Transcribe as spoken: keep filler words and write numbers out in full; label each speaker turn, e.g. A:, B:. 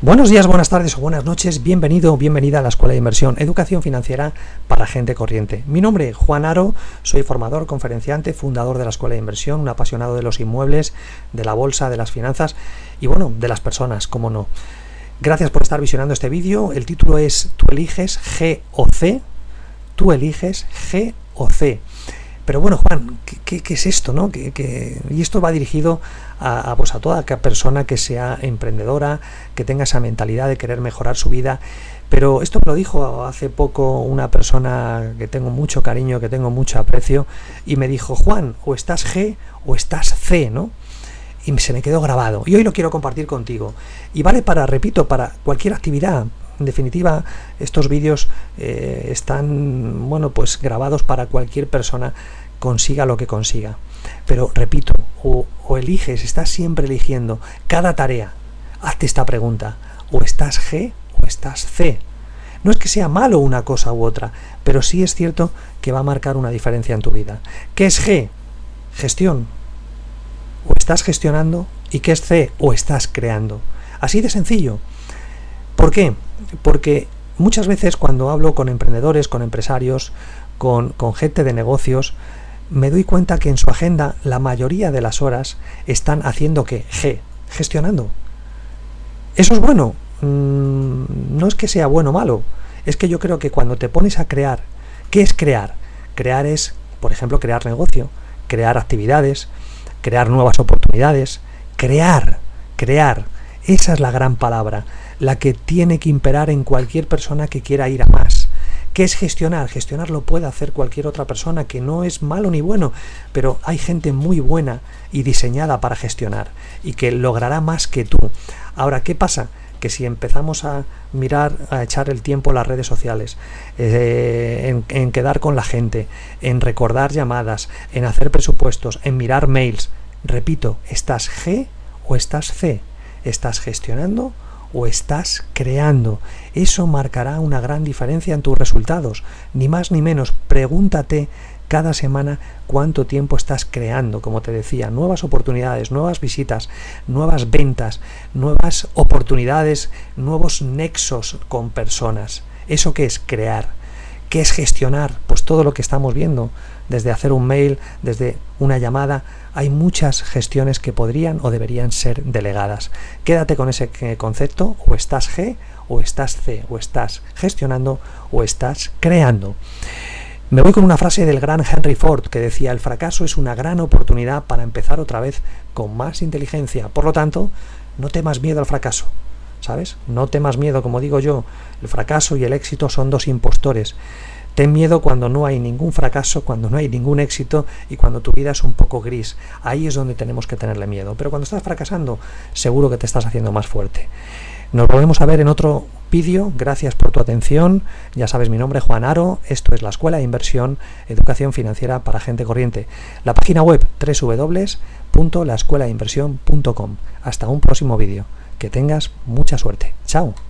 A: Buenos días, buenas tardes o buenas noches, bienvenido o bienvenida a la Escuela de Inversión, Educación Financiera para Gente Corriente. Mi nombre es Juan Aro, soy formador, conferenciante, fundador de la Escuela de Inversión, un apasionado de los inmuebles, de la bolsa, de las finanzas y bueno, de las personas, cómo no. Gracias por estar visionando este vídeo. El título es Tú eliges G o C, tú eliges G o C. Pero bueno, Juan, ¿qué, qué, qué es esto, no? ¿Qué, qué? Y esto va dirigido a, a, pues a toda persona que sea emprendedora, que tenga esa mentalidad de querer mejorar su vida. Pero esto me lo dijo hace poco una persona que tengo mucho cariño, que tengo mucho aprecio, y me dijo: Juan, o estás G o estás C, ¿no? Y se me quedó grabado. Y hoy lo quiero compartir contigo. Y vale para, repito, para cualquier actividad. En definitiva, estos vídeos eh, están, bueno, pues grabados para cualquier persona, consiga lo que consiga. Pero repito, o, o eliges, estás siempre eligiendo cada tarea. Hazte esta pregunta: o estás G o estás C. No es que sea malo una cosa u otra, pero sí es cierto que va a marcar una diferencia en tu vida. ¿Qué es G? Gestión. O estás gestionando. ¿Y qué es C? O estás creando. Así de sencillo. ¿Por qué? Porque muchas veces cuando hablo con emprendedores, con empresarios, con, con gente de negocios, me doy cuenta que en su agenda la mayoría de las horas están haciendo ¿qué? G, gestionando. ¿Eso es bueno? Mm, no es que sea bueno o malo, es que yo creo que cuando te pones a crear, ¿qué es crear? Crear es, por ejemplo, crear negocio, crear actividades, crear nuevas oportunidades, crear, crear. Esa es la gran palabra, la que tiene que imperar en cualquier persona que quiera ir a más. ¿Qué es gestionar? Gestionar lo puede hacer cualquier otra persona, que no es malo ni bueno, pero hay gente muy buena y diseñada para gestionar y que logrará más que tú. Ahora, ¿qué pasa? Que si empezamos a mirar, a echar el tiempo en las redes sociales, eh, en, en quedar con la gente, en recordar llamadas, en hacer presupuestos, en mirar mails, repito, ¿estás G o estás C? ¿Estás gestionando o estás creando? Eso marcará una gran diferencia en tus resultados. Ni más ni menos. Pregúntate cada semana cuánto tiempo estás creando, como te decía, nuevas oportunidades, nuevas visitas, nuevas ventas, nuevas oportunidades, nuevos nexos con personas. ¿Eso qué es? Crear. ¿Qué es gestionar? Pues todo lo que estamos viendo, desde hacer un mail, desde una llamada. Hay muchas gestiones que podrían o deberían ser delegadas. Quédate con ese concepto: o estás G o estás C, o estás gestionando o estás creando. Me voy con una frase del gran Henry Ford que decía: el fracaso es una gran oportunidad para empezar otra vez con más inteligencia. Por lo tanto, no temas miedo al fracaso, ¿sabes? No temas miedo, como digo yo. El fracaso y el éxito son dos impostores. Ten miedo cuando no hay ningún fracaso, cuando no hay ningún éxito y cuando tu vida es un poco gris. Ahí es donde tenemos que tenerle miedo. Pero cuando estás fracasando, seguro que te estás haciendo más fuerte. Nos volvemos a ver en otro vídeo. Gracias por tu atención. Ya sabes, mi nombre es Juan Aro. Esto es la Escuela de Inversión, Educación Financiera para Gente Corriente. La página web doble u doble u doble u punto la escuela de inversión punto com. Hasta un próximo vídeo. Que tengas mucha suerte. Chao.